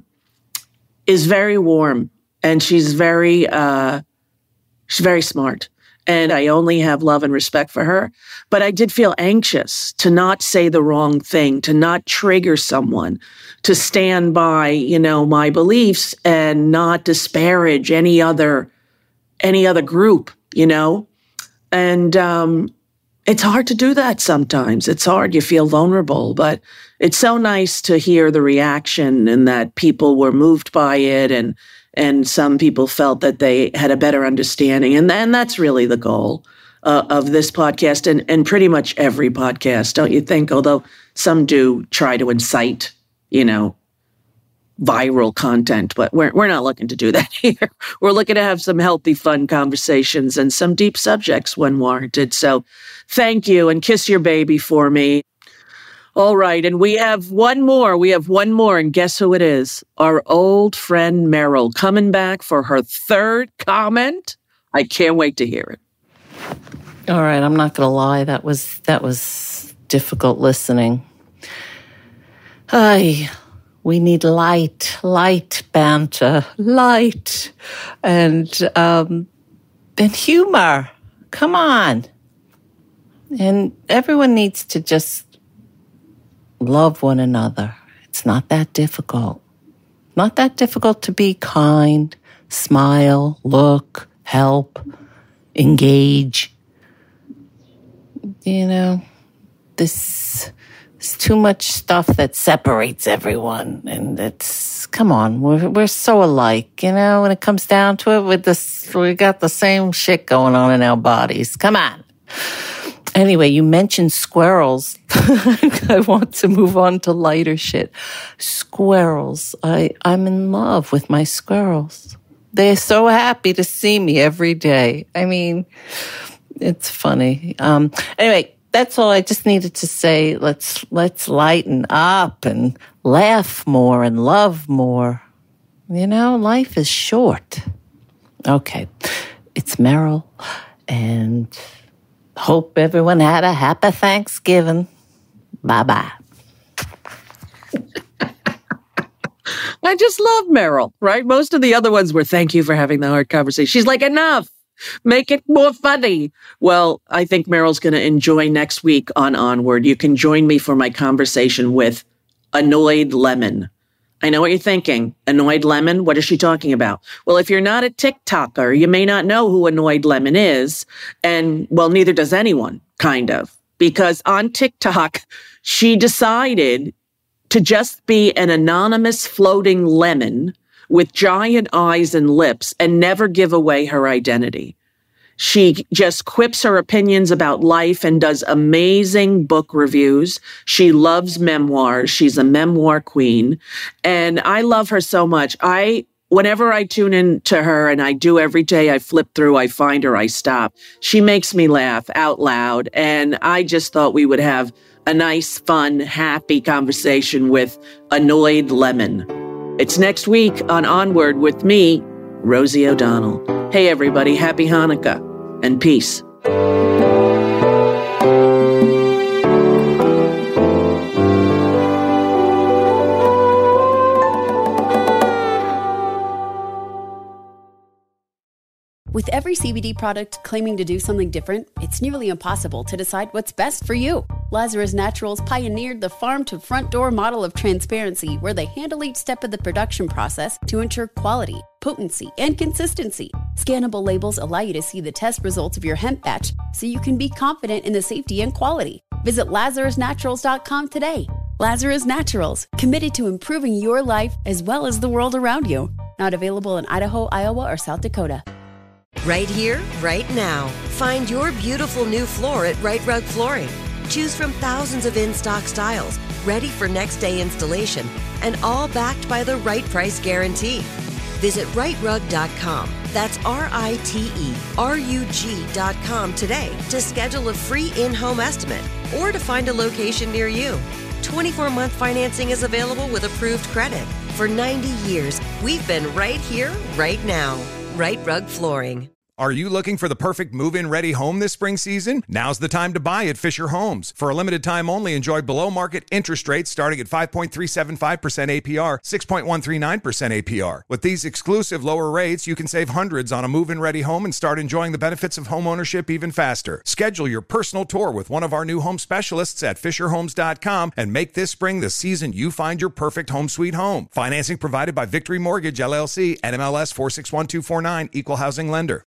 is very warm and she's very, uh, she's very smart. And I only have love and respect for her. But I did feel anxious to not say the wrong thing, to not trigger someone, to stand by, you know, my beliefs and not disparage any other any other group, you know? And um, it's hard to do that sometimes. It's hard. You feel vulnerable, but it's so nice to hear the reaction and that people were moved by it and and some people felt that they had a better understanding. And, and that's really the goal uh, of this podcast and, and pretty much every podcast, don't you think? Although some do try to incite, you know, viral content, but we're we're not looking to do that here. We're looking to have some healthy, fun conversations and some deep subjects when warranted. So thank you and kiss your baby for me. All right. And we have one more. We have one more. And guess who it is? Our old friend Meryl coming back for her third comment. I can't wait to hear it. All right. I'm not going to lie. That was, that was difficult listening. Hi. We need light, light banter, light, and um, and humor. Come on. And everyone needs to just love one another. It's not that difficult. Not that difficult to be kind, smile, look, help, engage. You know, this... It's too much stuff that separates everyone. And it's, come on, we're we're so alike, you know, when it comes down to it, with this, we got the same shit going on in our bodies. Come on. Anyway, you mentioned squirrels. I want to move on to lighter shit. Squirrels. I, I'm in love with my squirrels. They're so happy to see me every day. I mean, it's funny. Um, anyway, that's all I just needed to say. Let's let's lighten up and laugh more and love more. You know, life is short. Okay, it's Meryl, and hope everyone had a happy Thanksgiving. Bye-bye. I just love Meryl, right? Most of the other ones were thank you for having the hard conversation. She's like, enough. Make it more funny. Well, I think Meryl's going to enjoy next week on Onward. You can join me for my conversation with Annoyed Lemon. I know what you're thinking. Annoyed Lemon? What is she talking about? Well, if you're not a TikToker, you may not know who Annoyed Lemon is. And, well, neither does anyone, kind of. Because on TikTok, she decided to just be an anonymous floating lemon with giant eyes and lips and never give away her identity. She just quips her opinions about life and does amazing book reviews. She loves memoirs. She's a memoir queen. And I love her so much. I Whenever I tune in to her, and I do every day, I flip through, I find her, I stop. She makes me laugh out loud. And I just thought we would have a nice, fun, happy conversation with Annoyed Lemon. It's next week on Onward with me, Rosie O'Donnell. Hey, everybody, happy Hanukkah and peace. With every C B D product claiming to do something different, it's nearly impossible to decide what's best for you. Lazarus Naturals pioneered the farm-to-front-door model of transparency, where they handle each step of the production process to ensure quality, potency, and consistency. Scannable labels allow you to see the test results of your hemp batch, so you can be confident in the safety and quality. Visit lazarus naturals dot com today. Lazarus Naturals, committed to improving your life as well as the world around you. Not available in Idaho, Iowa, or South Dakota. Right here, right now. Find your beautiful new floor at Right Rug Flooring. Choose from thousands of in-stock styles, ready for next day installation, and all backed by the right price guarantee. Visit right rug dot com. That's R I T E R U G dot com today to schedule a free in-home estimate or to find a location near you. twenty-four month financing is available with approved credit. For ninety years, we've been right here, right now. Right Rug Flooring. Are you looking for the perfect move-in ready home this spring season? Now's the time to buy at Fisher Homes. For a limited time only, enjoy below-market interest rates starting at five point three seven five percent A P R, six point one three nine percent A P R. With these exclusive lower rates, you can save hundreds on a move-in ready home and start enjoying the benefits of home ownership even faster. Schedule your personal tour with one of our new home specialists at fisher homes dot com and make this spring the season you find your perfect home sweet home. Financing provided by Victory Mortgage, L L C, N M L S four six one two four nine, Equal Housing Lender.